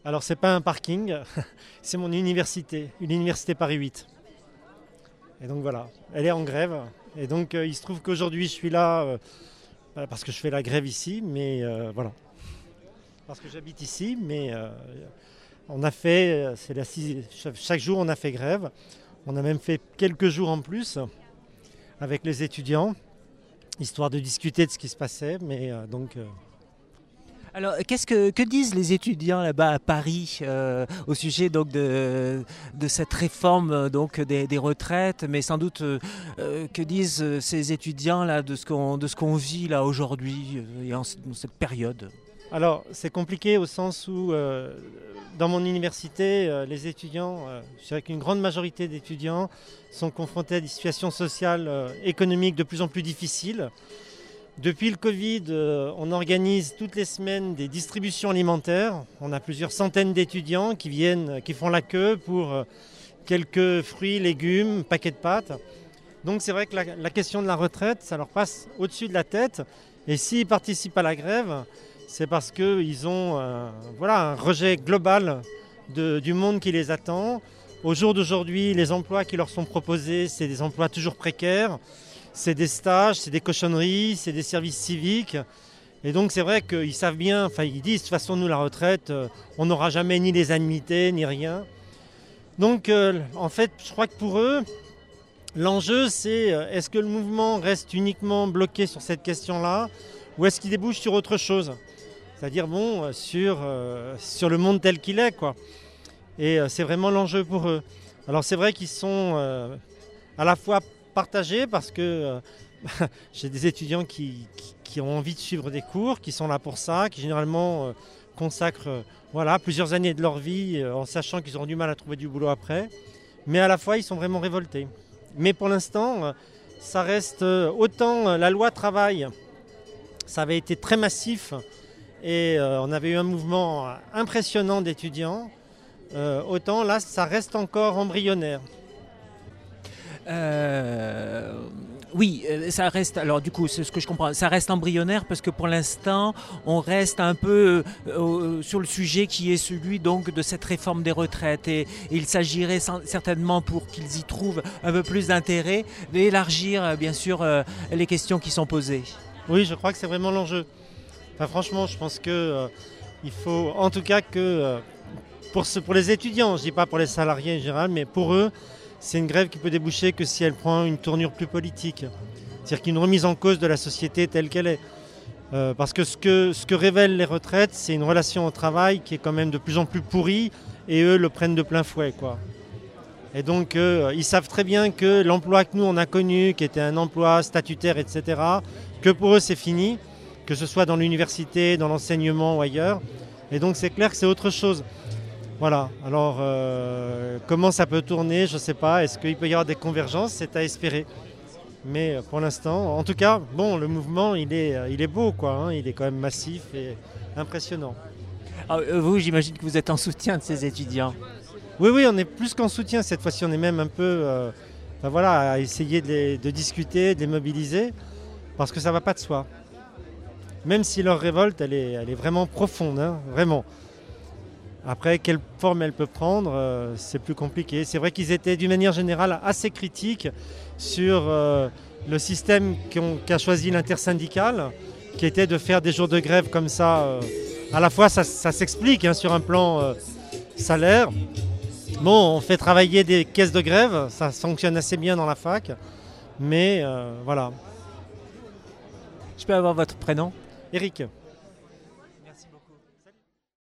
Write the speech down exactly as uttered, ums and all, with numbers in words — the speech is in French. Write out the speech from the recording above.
Alors c'est pas un parking, c'est mon université, une université Paris huit. Et donc voilà, elle est en grève. Et donc euh, il se trouve qu'aujourd'hui je suis là euh, bah, parce que je fais la grève ici, mais euh, voilà. Parce que j'habite ici, mais euh, on a fait, euh, c'est la six- chaque chaque jour on a fait grève. On a même fait quelques jours en plus avec les étudiants, histoire de discuter de ce qui se passait. Mais euh, donc euh, Alors, qu'est-ce que, que disent les étudiants là-bas à Paris euh, au sujet donc de, de cette réforme euh, donc des, des retraites, mais sans doute euh, euh, que disent euh, ces étudiants là de ce qu'on de ce qu'on vit là aujourd'hui euh, et en, c- dans cette période? Alors, c'est compliqué au sens où, euh, dans mon université, euh, les étudiants, euh, je dirais qu'une grande majorité d'étudiants sont confrontés à des situations sociales, euh, économiques de plus en plus difficiles. Depuis le Covid, euh, on organise toutes les semaines des distributions alimentaires. On a plusieurs centaines d'étudiants qui viennent, qui font la queue pour euh, quelques fruits, légumes, paquets de pâtes. Donc c'est vrai que la, la question de la retraite, ça leur passe au-dessus de la tête. Et s'ils participent à la grève, c'est parce qu'ils ont euh, voilà, un rejet global de- du monde qui les attend. Au jour d'aujourd'hui, les emplois qui leur sont proposés, c'est des emplois toujours précaires. C'est des stages, c'est des cochonneries, c'est des services civiques. Et donc c'est vrai qu'ils savent bien, enfin ils disent de toute façon nous la retraite, euh, on n'aura jamais ni les annuités ni rien. Donc euh, en fait je crois que pour eux, l'enjeu, c'est euh, est-ce que le mouvement reste uniquement bloqué sur cette question-là ou est-ce qu'il débouche sur autre chose? C'est-à-dire, bon, euh, sur, euh, sur le monde tel qu'il est, quoi. Et euh, c'est vraiment l'enjeu pour eux. Alors, c'est vrai qu'ils sont euh, à la fois partagés parce que euh, j'ai des étudiants qui, qui- qui ont envie de suivre des cours, qui sont là pour ça, qui généralement euh, consacrent euh, voilà, plusieurs années de leur vie euh, en sachant qu'ils auront du mal à trouver du boulot après. Mais à la fois, ils sont vraiment révoltés. Mais pour l'instant, euh, ça reste euh, autant euh, la loi travail, ça avait été très massif et euh, on avait eu un mouvement euh, impressionnant d'étudiants, euh, autant là, ça reste encore embryonnaire. Euh, oui, euh, ça reste. Alors du coup, c'est ce que je comprends. Ça reste embryonnaire parce que pour l'instant, on reste un peu euh, euh, sur le sujet qui est celui donc de cette réforme des retraites et, et il s'agirait sans- certainement pour qu'ils y trouvent un peu plus d'intérêt d'élargir euh, bien sûr euh, les questions qui sont posées. Oui, je crois que c'est vraiment l'enjeu. Enfin, franchement, je pense que euh, il faut, en tout cas, que euh, pour, ce- pour les étudiants, je ne dis pas pour les salariés en général, mais pour eux, c'est une grève qui peut déboucher que si elle prend une tournure plus politique. C'est-à-dire qu'une remise en cause de la société telle qu'elle est. Euh, parce que ce, que ce que révèlent les retraites, c'est une relation au travail qui est quand même de plus en plus pourrie et eux le prennent de plein fouet, quoi. Et donc, euh, ils savent très bien que l'emploi que nous, on a connu, qui était un emploi statutaire, et cetera, que pour eux, c'est fini, que ce soit dans l'université, dans l'enseignement ou ailleurs. Et donc, c'est clair que c'est autre chose. Voilà. Alors, euh, comment ça peut tourner, je ne sais pas. Est-ce qu'il peut y avoir des convergences? C'est à espérer. Mais euh, pour l'instant, en tout cas, bon, le mouvement, il est, euh, il est beau, quoi, hein. Il est quand même massif et impressionnant. Alors, euh, vous, j'imagine que vous êtes en soutien de ces étudiants. Oui, oui, on est plus qu'en soutien. Cette fois-ci, on est même un peu euh, enfin, voilà, à essayer de, les- de discuter, de les mobiliser, parce que ça ne va pas de soi. Même si leur révolte, elle est, elle est vraiment profonde, hein, vraiment. Après, quelle forme elle peut prendre, euh, c'est plus compliqué. C'est vrai qu'ils étaient d'une manière générale assez critiques sur euh, le système qu'ont- qu'a choisi l'intersyndicale, qui était de faire des jours de grève comme ça. euh, à la fois, ça, ça s'explique hein, sur un plan euh, salaire. Bon, on fait travailler des caisses de grève, ça fonctionne assez bien dans la fac, mais euh, voilà. Je peux avoir votre prénom? Eric.